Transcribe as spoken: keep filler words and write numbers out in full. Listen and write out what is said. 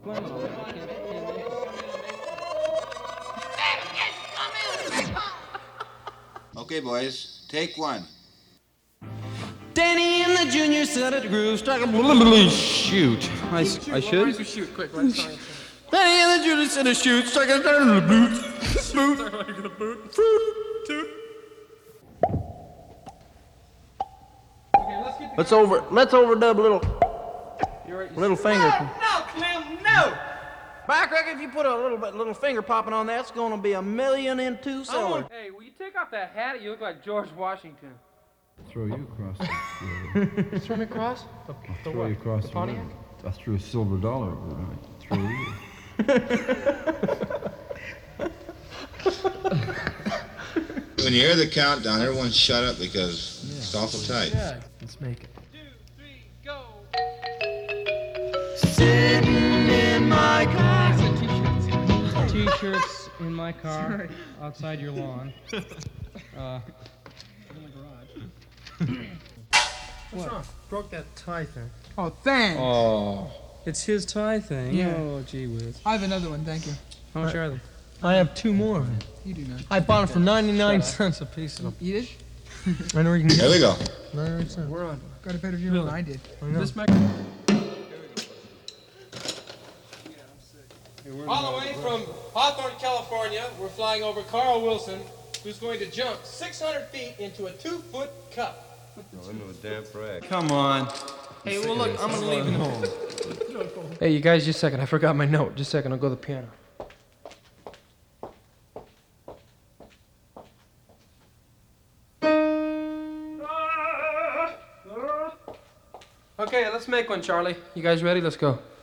blame it on me. I can't, can't make it. Okay, boys, take one. Danny and the junior set at the groove, strike a shoot. I, s- I should? Why shoot quick? Right song. Danny and the junior set a shoot, strike a boot. boot. Toot. Let's over, let's overdub a little, You're right. little finger. No, Clem, no. But I reckon if you put a little bit, little finger popping on that, it's gonna be a million and two seller. Hey, will you take off that hat? You look like George Washington. Throw you across the road. Throw me across? The, the Throw what? you across The the Pontiac? road. I threw a silver dollar over it. I throw you. When you hear the countdown, everyone shut up because it's awful tight. Yeah, let's make it. Two, three, go. Sitting in my car. T-shirts. T-shirts in my car, outside your lawn. Uh, in the garage. What's wrong? Broke that tie thing. Oh, thanks. Oh, it's his tie thing. Yeah. Oh, gee whiz. I have another one, thank you. How much are they? I have two more. You do not. I bought them for ninety-nine cents a piece. Eat it? I know where you can Here get we go. ninety-nine cents. We're on. Got a better view than I did. I know. This mic. All the way from Hawthorne, California, we're flying over Carl Wilson, who's going to jump six hundred feet into a two-foot cup. Come on. Hey, well, look, I'm gonna leave it home. Hey, you guys, just a second. I forgot my note. Just a second. I'll go to the piano. Okay, let's make one, Charlie. You guys ready? Let's go.